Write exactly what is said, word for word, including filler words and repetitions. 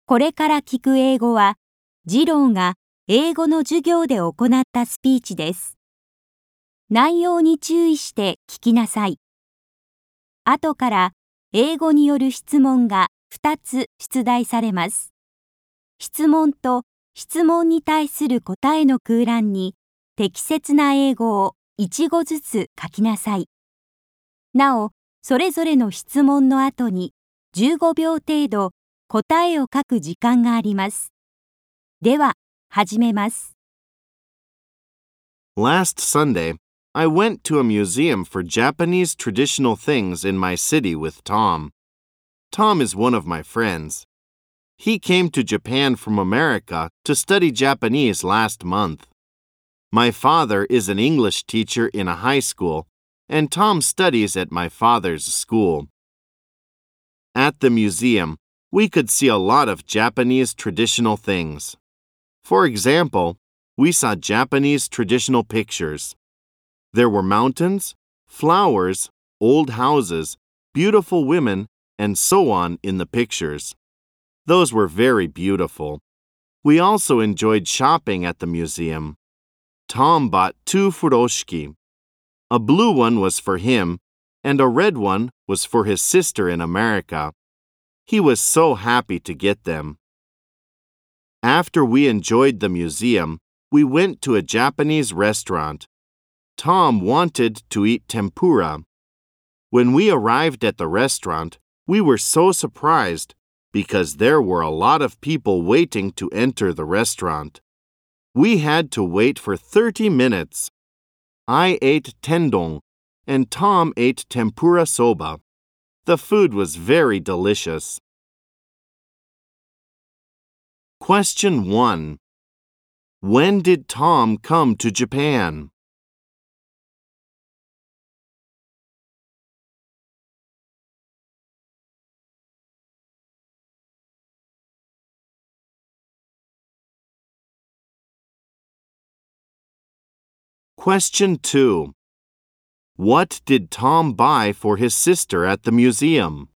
これから聞く英語は、次郎が英語の授業で行ったスピーチです。内容に注意して聞きなさい。後から英語による質問がふたつ出題されます。質問と質問に対する答えの空欄に適切な英語をいち語ずつ書きなさい。なお、それぞれの質問の後にじゅうごびょう程度答えを書く時間があります。では、始めます。 Last Sunday, I went to a museum for Japanese traditional things in my city with Tom. Tom is one of my friends. He came to Japan from America to study Japanese last month. My father is an English teacher in a high school, and Tom studies at my father's school. At the museum, we could see a lot of Japanese traditional things. For example, we saw Japanese traditional pictures. There were mountains, flowers, old houses, beautiful women, and so on in the pictures. Those were very beautiful. We also enjoyed shopping at the museum. Tom bought two furoshiki. A blue one was for him, and a red one was for his sister in America. He was so happy to get them. After we enjoyed the museum, we went to a Japanese restaurant. Tom wanted to eat tempura. When we arrived at the restaurant, we were so surprised because there were a lot of people waiting to enter the restaurant. We had to wait for thirty minutes. I ate tendon, and Tom ate tempura soba. The food was very delicious. Question one. When did Tom come to Japan? Question two. What did Tom buy for his sister at the museum?